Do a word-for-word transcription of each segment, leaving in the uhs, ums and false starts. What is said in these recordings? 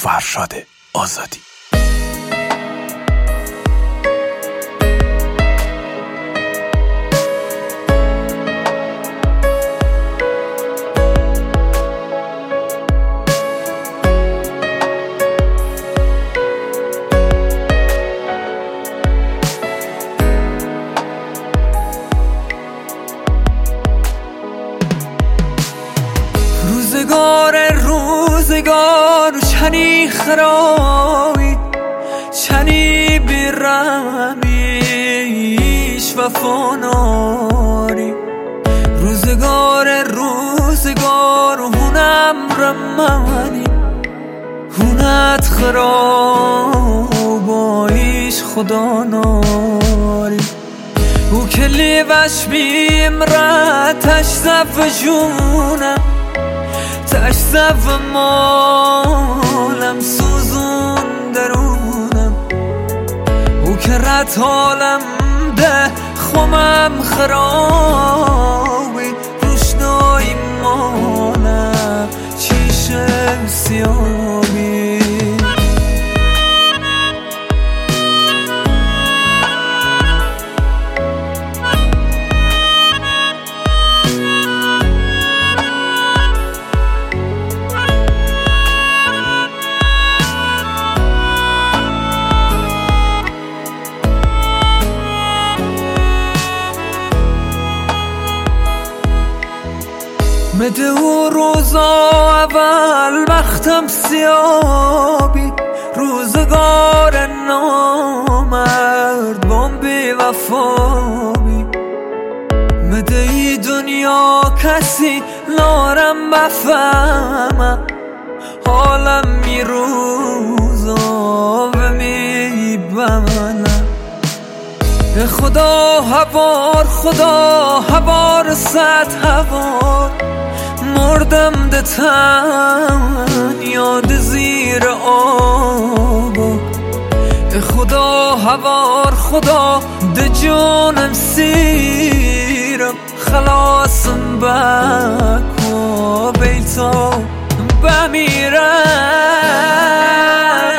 فرشاد آزادی. روزگار روزگار چنی خرابی چنی بیرمیش وفاناری روزگار روزگار هونم رمانی هونت خرابایش خدا ناری او کلی وش بیمرد تشزف جونم تشزف مالم سوزون درونم او که رد حالم ده خمم خرابی روشنایی مالم چیشم سیابی مده او روزا اول وقتم سیابی روزگار نامرد بام بی وفابی مده ای دنیا کسی نارم بفهمم حالم می روزا و می بمنم به خدا هوار خدا هوار صد هوار مردم ده تن یاد زیر آب به خدا هوار خدا ده جانم سیرم خلاصم بکو بیتا بمیرم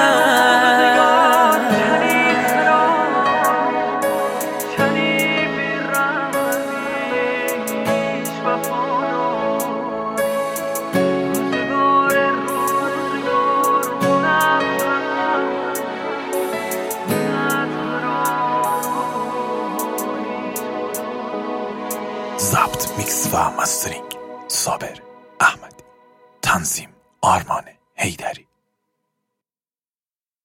ضبط میکس و مسترینگ صابر احمدی، تنظیم آرمان حیدری.